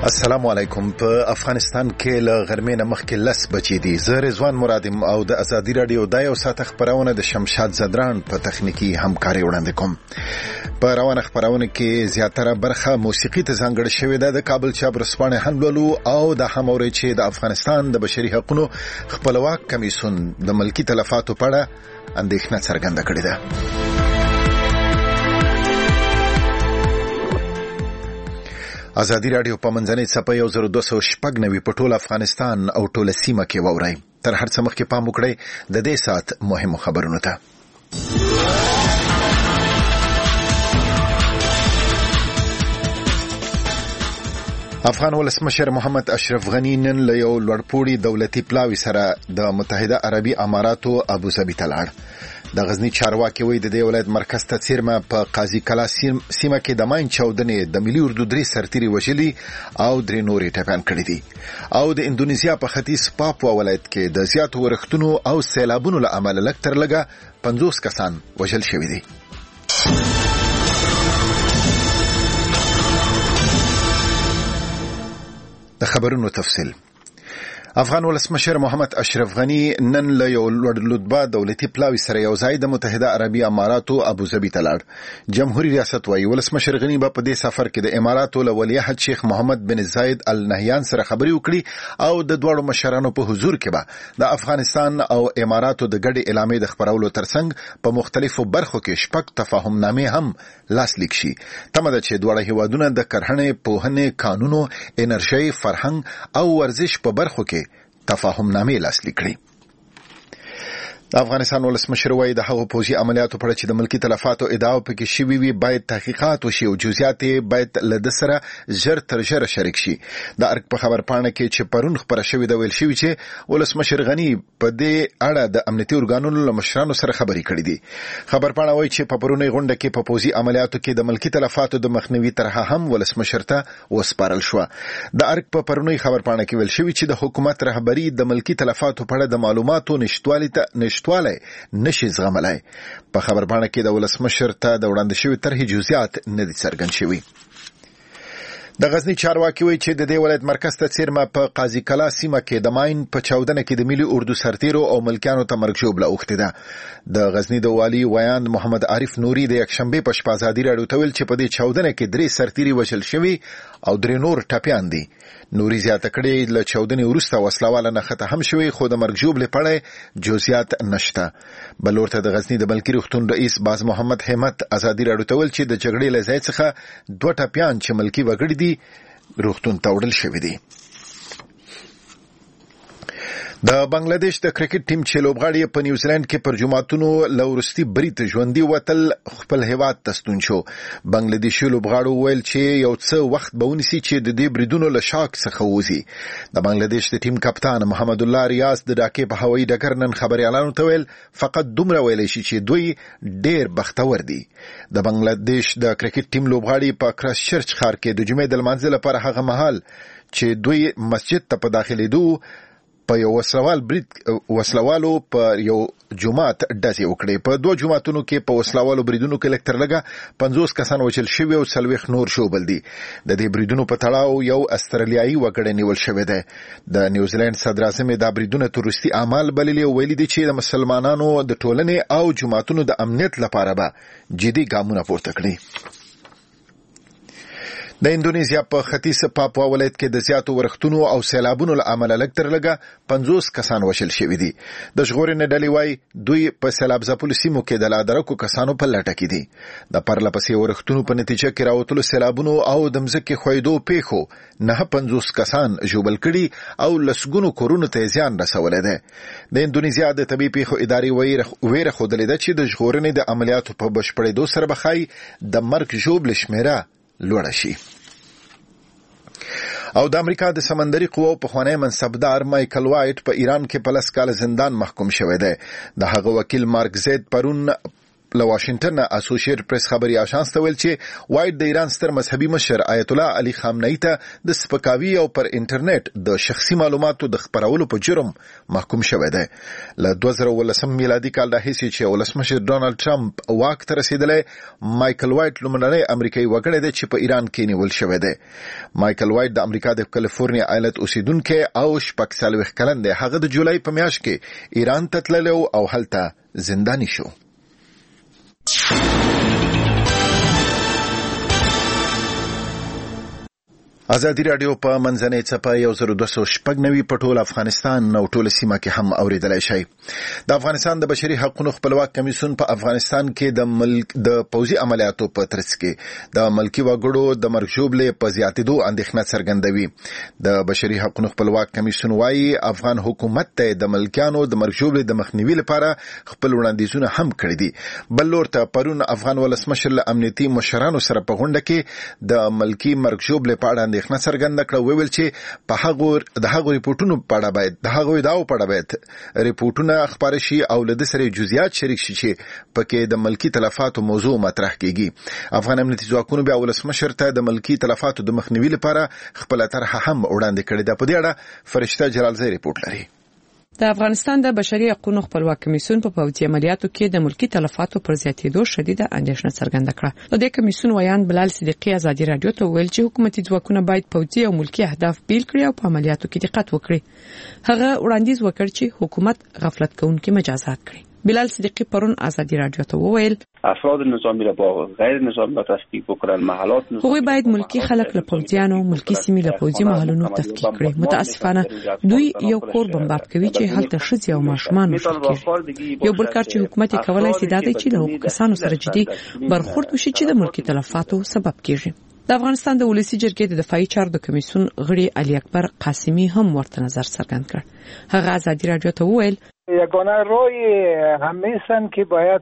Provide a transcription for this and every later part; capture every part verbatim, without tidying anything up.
السلام علیکم. په افغانستان کې له غرمې نه مخکې لس بجې دي. زه رضوان مرادم او د ازادي رادیو د یو ساعت خبرونه د شمشاد زدران په تخنیکی همکاري وړاندې کوم. په روانه خبرونه کې زیاتره برخه موسیقي ته ځانګړې شوې ده. د کابل چابرسپانه حملولو او د هموري چې د افغانستان د بشري حقوقو خپلواک کمیسیون د ملکی تلفاتو په اړه اندېښنه څرګنده کړې ده. ازادي رادیو په منځنۍ صفحه یو زر دوه سوه شپږ نوي په ټول افغانستان او ټول سیمه کې ووري. تر هر څه مخکې پام وکړئ د دې سات مهمو خبرونو ته. افغان ولسمشر محمد اشرف غنی نن له یو لوړپوړي دولتي پلاوي سره د متحده عربي اماراتو ابوظبي ته لاړ. د غزنی چارواکي وایي د دې ولایت مرکز ته څیرمه په قاضي کلا سیمه کې د ماین چاودنې د ملي اردو درې سرتيري وژلي او درې نورې ټپيان کړي دي. او د اندونیزیا په ختیځ پاپوا ولایت کې د زیاتو ورښتونو او سیلابونو له امله لږ تر لږه پنځوس کسان وژل شوي دي. د خبرونو تفصیل. افغان ولسمشر محمد اشرف غنی نن له یو لوړ دولتي پلاوي سره یو ځای د متحده عربي اماراتو ابوظبي ته لاړ. جمهوریت ریاست وايي ولسمشر غنی په دې سفر کې د اماراتو له ولیعهد شیخ محمد بن زاید ال نهیان سره خبري وکړي او د دوړو مشرانو په حضور کې به د افغانستان او اماراتو د ګډي اعلامیې د خبرولو ترڅنګ په مختلفو برخو کې شپږ تفاهم نامې هم لاسلیک شي. تمه ده چې دوړه هیوادونه د کرهنې، پوهنې، قانونو، انرژي، فرهنګ او ورزش په برخو کې تفاهم نامې لاسلیک کړي. د افغانستان ولسمشر وايي د هغو پوځي عملیاتو په اړه چې د ملکی تلفاتو ادعا پکې شوي وي باید تحقیقات وشي او جزئیات باید له د سره ژر تر ژره شریک شي. د ارګ په خبرپاڼه کې چې پرون خبره شوې ده ویل شوی چې ولسمشر غنی په دې اړه د امنیتي ارګانونو له مشرانو سره خبرې کړې دي. خبرپاڼه وايي چې په پرونی غونډه کې په پوځي عملیاتو کې د ملکی تلفاتو د مخنیوي طرحه هم ولسمشر ته وسپارل شو. د ارګ په پرونی خبرپاڼه کې ویل شوی چې د حکومت رهبری د ملکی تلفاتو په اړه د معلوماتو نشټوالي ته نشټواله نشي زغملای. په خبرپاڼه کې د ولسمشر ته د وړاندې شوی طرحې جزئیات نه دي څرګند شوي. د غزنی چارواکي وایي چې د دې ولایت مرکز ته څیرمه په قاضي کلا سیمه کې د ماین په چاودنه کې د ملي اردو سرتیرو او ملکیانو ته مرګ ژوبله اوښتې ده. د غزنی د والي ویاند محمد عارف نوري د یکشنبه په شپه ازادي راډیو ته ویل چې په دې چاودنه کې درې سرتیري وژل شوي او درې نور ټپيان دي. نوري زیاته کړي له چاودنې وروسته وسلواله نښته هم شوي خو د مرګ ژوبلې په اړه جزئیات نشته. بل ورته د غزنی د ملکي روغتون رئیس باز محمد همت ازادي راډیو ته ویل چې د جګړې له ځای څخه دوه ټپيان چې ملکي وګړي دي روغتون ته وړل شوي دي. د بنگلاديش د کرکټ ټیم چې لوبغاړي په نیوزیلند کې پر جمعتونو لورستي بریټ ژوندۍ وتل خپل هیواد ته ستون شو. بنگلاديشي لوبغاړو ویل چې یو څه وخت به ونیسي چې د دې بریدونو له شاک څخه ووځي. د بنگلاديش د ټیم کپتان محمد الله ریاض د ډاکې په هوایي ډګر نن خبريالانو ته ویل فقط دومره ویلی شي چې دوی ډېر بختور دي. د بنگلاديش د کرکټ ټیم لوبغاړي په کرایسټ چرچ ښار کې د جمعې د لمانځه لپاره هغه مهال چې دوی مسجد ته په داخلېدو په یو وسلوال برید وسلوالو په یو جماعت ډزې وکړې. په دوه جماعتونو کې په وسلوالو بریدونو کې لږ تر لږه پنځوس کسان وژل شوي او څلوېښت نور ژوبل دي. د دې بریدونو په تړاو یو استرالیایي وګړی نیول شوی دی. د نیوزیلند صدراعظم دا بریدونه تروریستي اعمال بللي او ویلي دي چې د مسلمانانو د ټولنې او جماعتونو د امنیت لپاره به جدي ګامونه پورته کړي. د اندونیزیا په ختیځ پاپوا ولایت کې د زیاتو ورښتونو او سیلابونو له امله لږ تر لږه پنځوس کسان وژل شوي دي. د ژغورنې ډلې وايي دوی په سیلاب ځپلو سیمو کې د لادرکو کسانو په لټه کې دي. د پرله پسې ورښتونو په نتیجه کې راوتلو سیلابونو او د مځکې ښویدو پیښو نه پنځوس کسان ژوبل کړي او لسګونو کورونو ته زیان رسولی دی. د اندونیزیا د طبي پیښو ادارې ویره ښودلې ده چې د ژغورنې د عملیاتو په بشپړېدو سره به ښایي د مرګ ژوبلې شمېره لوړه شي. او د امریکا د سمندري قواو پخوانی منصبدار مایکل وایټ په ایران کې په لس کاله زندان محکوم شوی دی. د هغه وکیل مارک زید پرون له واشنگټن اسوسییټ پریس خبري آژانس ته ویل چې وایټ د ایران ستر مذهبي مشر آیت الله علي خامنئي ته د سپکاوي او پر انټرنیټ د شخصي معلوماتو د خپرولو په جرم محکوم شوی دی. له دوه زره ولسم میلادي کال راهیسې چې ولسمشر ډونالد ټرمپ واک ته رسیدلی، مایکل وایټ لومړنی امریکایي وګړی دی چې په ایران کې نیول شوی دی. مایکل وایټ د امریکا د کالیفورنیا ایالت اوسیدونکی او شپږ څلوېښت کلن دی. هغه د جولای په میاشت کې ایران ته تللی او هلته زنداني شو. ازادي رادیو په منځنۍ څپه یو زر دوه سوه شپږ نوي په ټول افغانستان او ټول سیمه کې هم اوریدلای شي. د افغانستان د بشري حقوقو خپلواک کمیسیون په افغانستان کې د ملک د پوځي عملیاتو په ترڅ کې د ملکی وګړو د مرګ ژوبلې په زیاتېدو اندېښنه څرګندوي. د بشري حقوقو خپلواک کمیسیون وايي افغان حکومت ته د ملکیانو د مرګ ژوبلې د مخنیوي لپاره خپل وړاندیزونه هم کړی دي. بل لور ته پرون افغان ولسمشر له امنیتي مشرانو سره په غونډه کې د ملکی مرګ ژوبلې په اړه اندېښنه څرګنده کړه. ویل چې په هغه د هغه ریپورتونو په اړه باید د هغه ادعاو په اړه باید ریپورتونه خبر شي او له دې سره جزئیات شریک شي چې پکې د ملکی تلفاتو موضوع مطرح کیږي. افغان امنیتي ځواکونو بیا ولسمشر ته د ملکی تلفاتو د مخنیوي لپاره خپل طرح هم وړاندې کړې ده. په دې اړه فرشته جلالزی ریپورت لري. د افغانستان د بشري حقوقو خپلواک کمیسیون په پوځي عملیاتو کې د ملکی تلفاتو پر زیاتېدو شدیده اندېښنه څرګنده کړه. د دې کمیسیون ویان بلال صدیقی ازادي رادیو ته ویل چې حکومتي ځواکونه باید پوځي او ملکی اهداف بیل کړي او په عملیاتو کې دقت وکړي. هغه وړاندیز وکړ چې حکومت غفلت کوونکي مجازات کړي. بلال صدیقی پرون ازادي رادیو ته وویل افراد نظامی را با غیر نظامی تفکیک بکنن، محلات هغوی باید ملکی خلک له پوځیانو ملکی سیمې له پوځي محلونو تفکیک کړي. متاسفانه دوی یو کور بمباب کوي چې هلته ښځې او ماشومان وژل کېږي. یو بل کار چې حکومت کولای شي دا دی چې له هغو کسانو سره جدي برخورد وشي چې د ملکی تلفاتو سبب کیږي. د افغانستان د ولسی جرګې د دفاعي چارو د کمیسیون غړي علي اکبر قاسمی هم ورته نظر څرګند کړ. هغه ازادي رادیو ته وویل یگانه رای همیشن که باید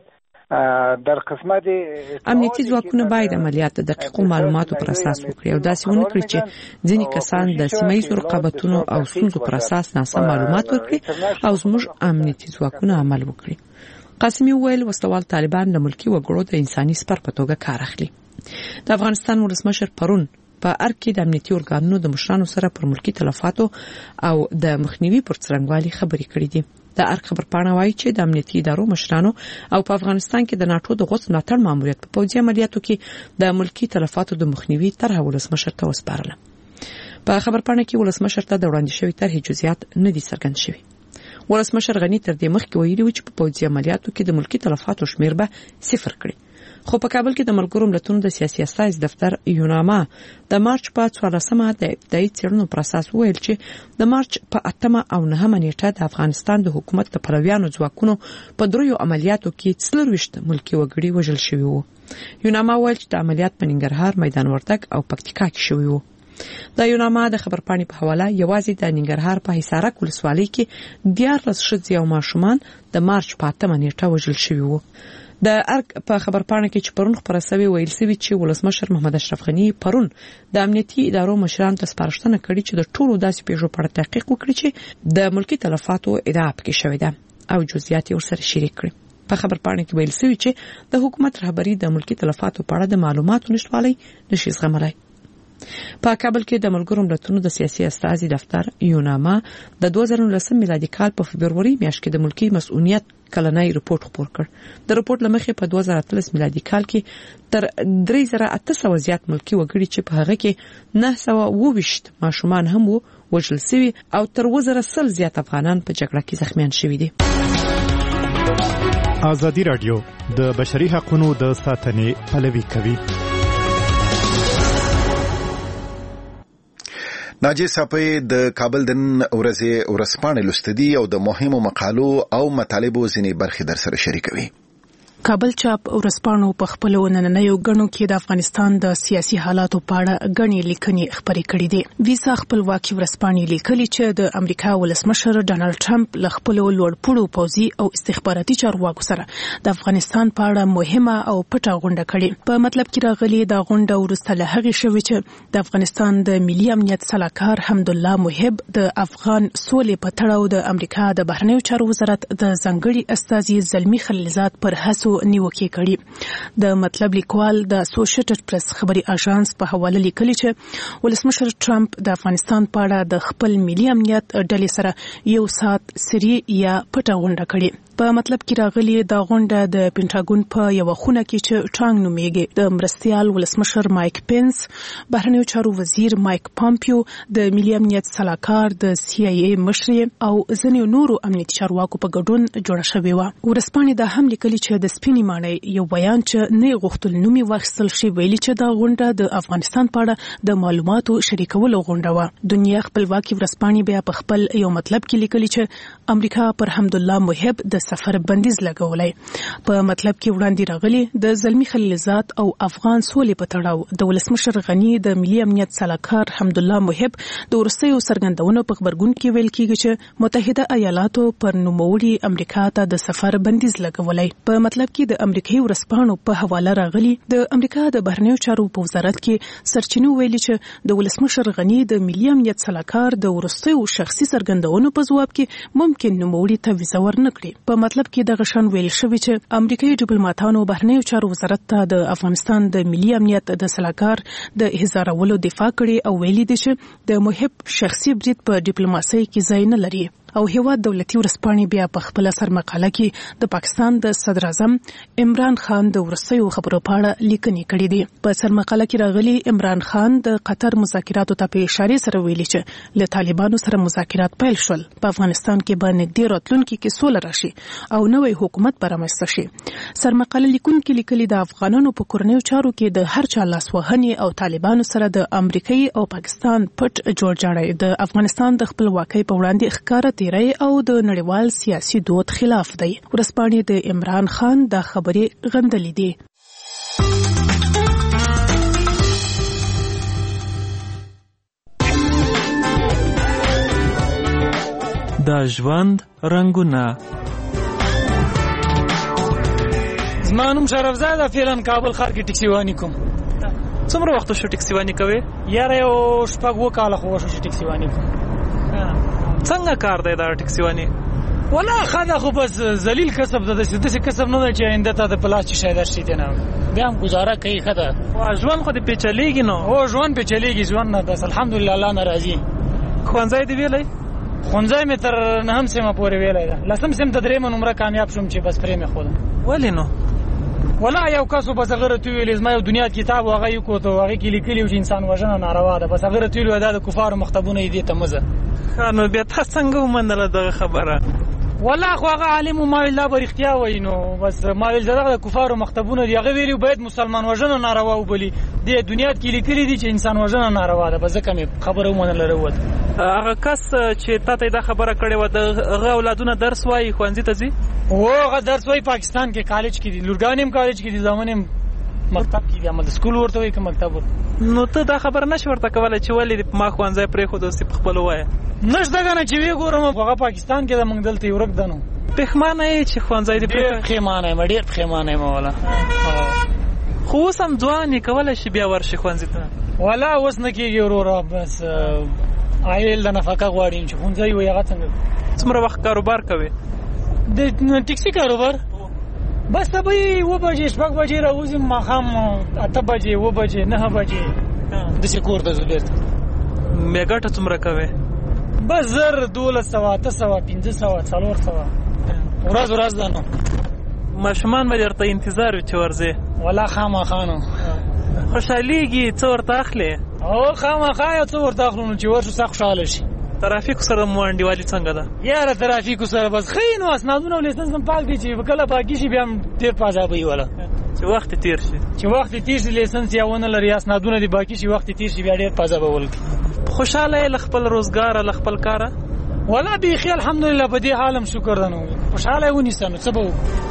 در قسمت امنیتي ځواکونه باید عملیات د دقیقو معلوماتو پر اساس وکړي او داسې ونه کړي چې ځینې کسان د سیمایي رقابتونو او ستونزو پر اساس ناسم معلومات ورکړي او زموږ امنیتي ځواکونه عمل وکړي. قاسمی وویل وسوال طالبان د ملکی وګړو د انساني سپر په توګه کار اخلي. د افغانستان ولسمشر پرون په ارګ کې د امنیتي ارګانونو د مشرانو سره پر ملکی تلفاتو او د مخنیوي پر څرنګوالي خبرې کړې دي. د ارګ خبرپاڼه وایي چې د امنیتي ادارو مشرانو او په افغانستان کې د ناتو د غوڅ ملاتړ ماموریت په پوځي عملیاتو کې د ملکی تلفاتو د مخنیوي طرح ولسمشر ته وسپارله. په خبرپاڼه کې ولسمشر ته د وړاندې شوی طرح جزئیات نه دي څرګند شوي. ولسمشر غنی تر دې مخکې ویلي و چې په پوځي عملیاتو کې د ملکی تلفاتو شمیر به صفر کړي. خو په کابل کې د ملګرو ملتونو د سیاسي استازي دفتر یوناما د مارچ په څوارلسمه د ابتدایي څېړنو پر اساس ویل چې د مارچ په اتمه او نهمه نیټه د افغانستان د حکومت د پلویانو ځواکونو په دریو عملیاتو کې څلورویشت ملکی وګړي وژل شوي وو. یوناما ویل چې د عملیات په ننګرهار، میدان وردګ او پکتیکا کې شوي وو. د یوناما د خبرپاڼې په حواله یوازې د ننګرهار په حصارک ولسوالۍ کې دیارلس ښځې او ماشومان د مارچ په اتمه نیټه وژل شوي وو. د ارګ په خبرپاڼه کې چې پرون خبره شوې ویل شوی چې ولسمشر محمد اشرف غنی پرون د امنیتي ادارو مشرانو ته سپارښتنه کړې چې د ټولو داسې پیښو په اړه تحقیق وکړي چې د ملکی تلفاتو ادعا پکې شوې ده او جزئیات یې ورسره شریک کړي. په خبرپاڼه کې ویل شوی چې د حکومت رهبری د ملکی تلفاتو په اړه د معلوماتو نشټوالي نشي زغملای. په کابل کې د ملګرو ملتونو د سیاسي استازي دفتر یوناما د دوه زره نولسم میلادي کال په فبروري میاشت کې د ملکی مسؤلیت کلنۍ رپورت خپور کړ. د رپورت لمخې په دوه زره اتلس میلادي کال کې تر درې زره اته سوه زیات ملکی وګړي چې په هغه کې نه سوه اووه ویشت ماشومان هم وژل شوي او تر اووه زره سل زیات افغانان په جګړه کې زخمیان شوي دي. ازادي رادیو د بشري حقوقو د ساتنې پلوي کوي. ناجی صاحب د کابل د ورځې ورسپانې لوستدي او د مهمو مقالو او مطالبو ځینې برخې در سره شریکوي. کابل چاپ ورسپانو په خپل نننیو غنو کې د افغانستان د سیاسي حالاتو په اړه غني لیکنې خبرې کړې دي. ویسا خپلواکي ورسپانې لیکلي چې د امریکا ولسمشر ډانلډ ټرمپ له خپل لوړپوړو پوځي او استخباراتي چارواکو سره د افغانستان په اړه مهمه او پټه غونډه کړې. په مطلب کې راغلي دا غونډه ورسته له هغې شوې چې د افغانستان د ملي امنیت سلاکار حمدالله محب د افغان سولې په تړاو د امریکا د بهرنیو چارو وزارت د ځانګړي استازي زلمی خلیلزاد پر هڅو نیوکه کړي. د مطلب لیکوال د اسوسییټډ پریس خبري اژانس په حواله لیکلي چې ولسمشر ټرمپ د افغانستان په اړه د خپل ملي امنیت ډلې سره یو سات سری یا پټه غونډه کړې. په مطلب کې راغلي دا غونډه د پینټاګون په یو خونه کې چې ټانګ نومیږي د مرستيال ولسمشر مایک پینس، بهرنیو چارو وزیر مایک پامپیو، د ملي امنیت سلاکار د سی آی ای مشر او ځینې نورو امنیتي چارواکو په ګډون جوړه شوې و. ورسپانې دا هم لیکلي چې د سپینې ماڼۍ یو بیان چې نه غوښتل نومي واخیستل شي ویلي چې دا غونډه د افغانستان په اړه د معلوماتو شریکولو غونډه و. دنیا خپلواکي ورسپانې بیا په خپل یو مطلب کې لیکلي چې امریکا پر حمدالله محب د سفر بندیز لګولای. په مطلب کې وړاندې راغلي د زلمی خلیلزاد او افغان سولې په تړاو د ولسمشر غنی د ملي امنیت سلاکار حمدالله محب د ورستیو څرګندونو په خبرګون کې ویل کیږي چې متحده ایالاتو پر نوموړي امریکا ته د سفر بندیز لګولای. په مطلب کې د امریکایي ورسپانو په حواله راغلي د امریکا د بهرنیو چارو په وزارت کې سرچینو ویلي چې د ولسمشر غنی د ملي امنیت سلاکار د ورستیو شخصي څرګندونو په ځواب کې ممکن نوموړي ته ویزه ورنکړي. په مطلب کې د غشن ویل شوی چې امریکایي ډیپلوماټانو بهرنیو چارو وزارت ته د افغانستان د ملي امنیت د سلاکار د احضارولو دفاع کړي او ویلي دي چې د محب شخصي برید په ډیپلوماسۍ کې ځای نه لري. او هیواد دولتي ورسپانې بیا په خپل سرمقاله کې د پاکستان د صدر اعظم عمران خان د ورسیو خبرو په اړه لیکنې کړې دي. په سرمقاله کې راغلي عمران خان د قطر مذاکراتو ته په اشاره سره ویلي چې له طالبانو سره مذاکرات پیل شول، په افغانستان کې به نږدې راتلونکي کې سوله راشي او نوې حکومت به رامنځته شي. سرمقاله لیکونکي لیکلي د افغانانو په کورنیو چارو کې د هر چا لاسوهنې او طالبانو سره د امریکایي او پاکستان پټ جوړجاړی د افغانستان د خپلواکۍ په وړاندې ښکاره تیری او د نړیوال سیاسي دود خلاف دی. ورسپانې د عمران خان دا خبرې غندلې دي. د ژوند رنگونه. زما نوم شرفزاده، فعلا کابل ښار کې ټکسیواني کوم. څومره وخت شو ټکسیواني کوي؟ یاره یو شپږ اووه کاله خو وشو چې ټکسیواني کوم. څنګه کار دی دا ټکسیواني؟ ولا خدا خو بس ذلیل کسب ده، داسې کسب نه دی چې آینده ته د پلاس چې شاید درشي دی نه بیا هم ګزاره کوي. ښه ده، ژوند خو دې پیچلیږي نو. هو ژوند پیچلیږي، ژوند نه بس الحمدلله الله نه راضي. ښوونځی دې ویلی؟ ښوونځی مې تر نهم سیمه پورې ویلی ده، لسم سیم ته درېیمه نمره کامیاب شوم چې بس پرې مې ښوده. ولې نو؟ ولا یو کس بس هغه راته ویلي زما یو دنیا کتاب و هغه یې کوته هغه کې لیکلي و چې انسان وژنه ناروا ده، بس هغه راته ویلي دا د کفارو مکتبونه یې دې ته مه ځه. ښه نو بیا تا څنګه ومنله دغه خبره؟ والله خو هغه عالم و ما ویل دا به رښتیا وایي، نو بس ما ویل دغه د کفارو مکتبونه دي، هغه ویلي باید مسلمان وژنه ناروا وبولي، دې دنیا کې لیکلي دي چې انسان وژنه ناروا ده، بس ځکه مې خبره ومنله راووت. هغه کس چې تا ته دا خبره کړې وه د هغه اولادونه درس وایي، ښوونځي ته ځي؟ هو هغه درس وایي، پاکستان کې کالج کې دي، لورګانې هم کالج کې دي، زامن هم مکتب کې دي، عمل سکول ورته وایي که مکتب ورته. نو ته دا خبره نشې ورته کولی چې ولې ما ښوونځی پرېښود اوس یې په خپله ووایه؟ نشته که نه چې ویې ګورم هغه پاکستان کې ده، موږ دلته یې ورک ده. نو پښیمانه یې چې ښوونځی دې ډېر پښیمانه یم، ډېر پښیمانه یم والا. خو اوس هم ځوان یې، کولی شي بیا ورشي ښوونځي ته؟ والا اوس نه کېږي وروره، بس عایل د نفقه غواړي چې ښوونځی وایي هغه څنګه. څومره وخت کاروبار کوې؟ د ټکسي کاروبار بس سبا یې اووه بجې شپږ بجې راوځم، ماښام اته بجې اووه بجې نهه بجې داسې کور ته ځو بېرته. بیا ګټه څومره کوې؟ بس زر دولس سوه اته سوه پنځه سوه څلور سوه ورځ ورځ ده. نو ماشومان به درته انتظار وي چې ورځې؟ والله خامخا نو خوشحالېږي څه ورته اخلې؟ هو خامخا یو څه ورته اخلو، نو چې ورشو سخت خوشحاله شي. ترافیکو سره مو انډیوالي څنګه ده؟ یاره ترافیکو سره بس ښه نو، اسنادونه او لیسنس هم پاک دي، چې کله پاکي شي بیا هم ډېر په عذابه وي والا. چې وخت تیر شي چې وخت تیر شي لیسنس یا ونه لري اسنادونه دي باقي شي، وخت تیر شي بیا ډېر په عذابه ولګي. خوشحاله یې له خپل روزګاره له خپل کاره؟ والله بیخي الحمدلله په دې حال هم شکر ده. نو خوشحاله یې ونیسه نو څه به وکړو.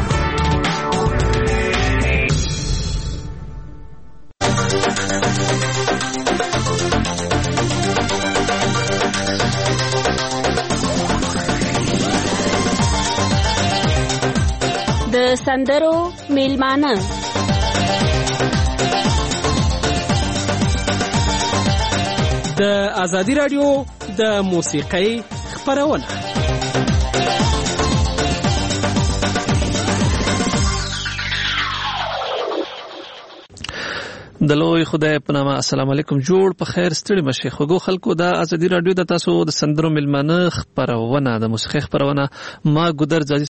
د سندرو میلمانه د ازادي رادیو د موسیقۍ خبرونه. د لوی خدای په نامه السلام علیکم. جوړ په خیر ستړي مشه خوګو خلکو د ازادي رادیو د تاسو د سندرو ملمنه خبرونه د موسیقي خبرونه ما ګودر